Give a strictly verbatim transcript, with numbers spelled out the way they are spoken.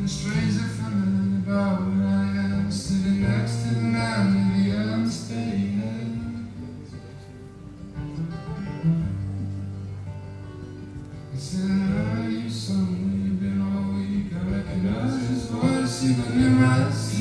A stranger from the bar where I am, sitting next to the man in the understatement. He said, "How are you, son? Where you been all week? I recognize his voice even in my sleep."